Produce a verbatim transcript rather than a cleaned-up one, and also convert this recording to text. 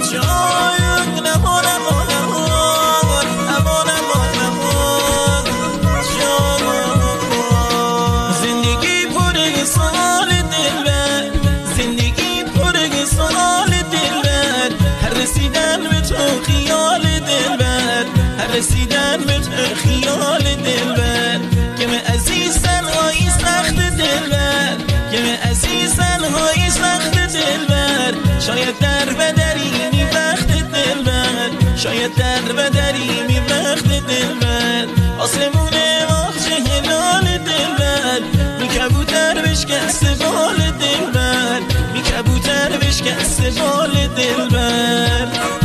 شاید نمان امان امان امان امان امان زندگی پر سوال دلبر، زندگی پر سوال دلبر، هر رسیدن به تو خیال دلبر، هر رسیدن به تو خیال دلبر که من عزیزن های سخت دلبر، که من عزیزن های سخت دلبر، شاید در بدری می وقت دلبر، شاید در بدری می وقت دلبر، آسمون ماه چه هلال دلبر، می کبوتر بشکست بال دلبر، می کبوتر بشکست بال دلبر.